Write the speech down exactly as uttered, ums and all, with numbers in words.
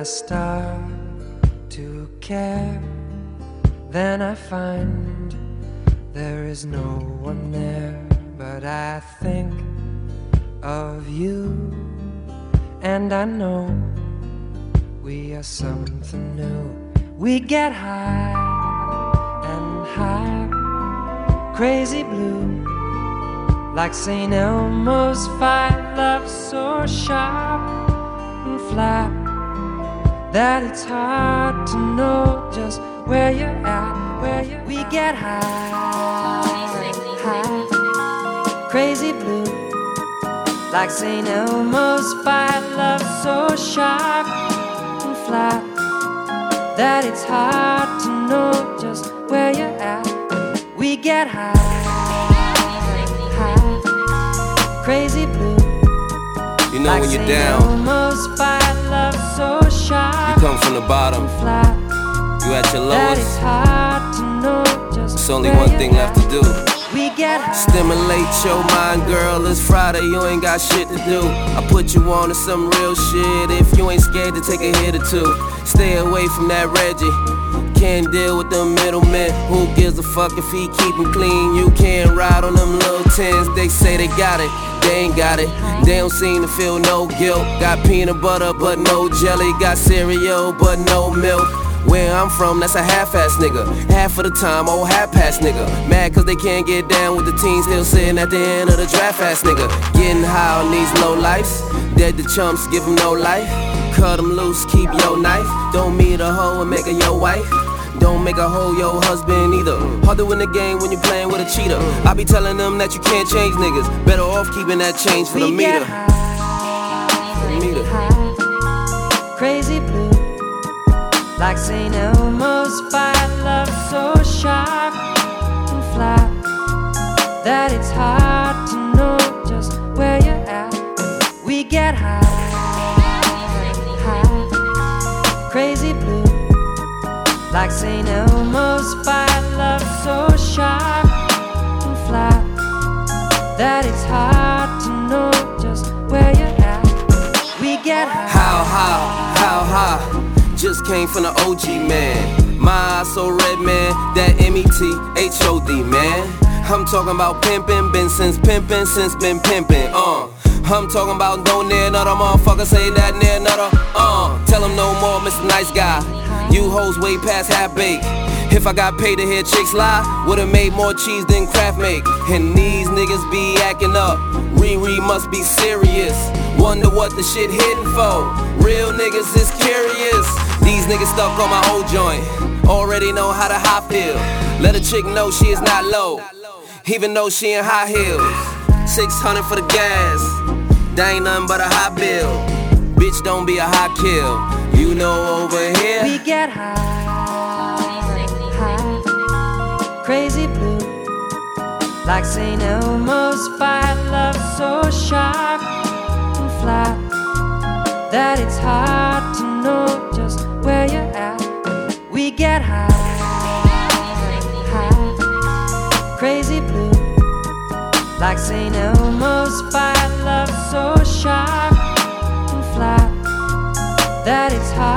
start to care, then I find there is no one there. But I think of you, and I know we are something new. We get high and high, crazy blue, like Saint Elmo's fire. Love so sharp and flat that it's hard to know just where you're at, where you're at. We get high, high, crazy blue, like Saint Elmo's fire. Love so sharp and flat that it's hard to know just where you're at. We get high, high, crazy blue. You know like when you're Saint down, Elmo's fire. Love so sharp, you come from the bottom, flat, you at your that it's lowest. hard to know just It's only where one you're thing at. left to do. We get high. Stimulate your mind, girl, it's Friday, you ain't got shit to do. I put you on to some real shit if you ain't scared to take a hit or two. Stay away from that Reggie, can't deal with them middlemen. Who gives a fuck if he keep him clean? You can't ride on them little tens. They say they got it, they ain't got it. They don't seem to feel no guilt. Got peanut butter but no jelly, got cereal but no milk. Where I'm from, that's a half-ass nigga. Half of the time, old half-ass nigga. Mad cause they can't get down with the teens, still sitting at the end of the draft-ass nigga. Getting high on these low lives, dead to chumps, give them no life. Cut them loose, keep your knife. Don't meet a hoe and make her your wife. Don't make a hoe your husband either. Hard to win the game when you're playing with a cheater. I be telling them that you can't change niggas. Better off keeping that change for the We meter. get high, The meter. high, crazy blue, like Saint Elmo's fire. Love so sharp and flat that it's hard to know just where you're at. We get high, high, crazy blue, like Saint Elmo's fire. Love so sharp and flat that it's hard to know just where you're at. We get high. How high, how high? Just came from the O G, man. My eyes so red, man. That M E T H O D, man. I'm talking about pimpin', been since pimpin', since been pimpin', uh. I'm talking about no near another motherfucker, say that near another, uh. Tell him no more, Mister Nice Guy. You hoes way past half baked. If I got paid to hear chicks lie, would've made more cheese than Kraft make. And these niggas be acting up. Riri must be serious. Wonder what the shit hitting for. Real niggas is curious. These niggas stuck on my old joint. Already know how the high feel. Let a chick know she is not low, even though she in high heels. six hundred for the gas, that ain't nothing but a high bill. Bitch, don't be a high kill. You know over here We get high, high, crazy blue, like Saint Elmo's fire. Love so sharp and flat that it's hard to know just where you're at. We get high, high, crazy blue, like Saint Elmo's fire. Love so sharp and flat that it's hard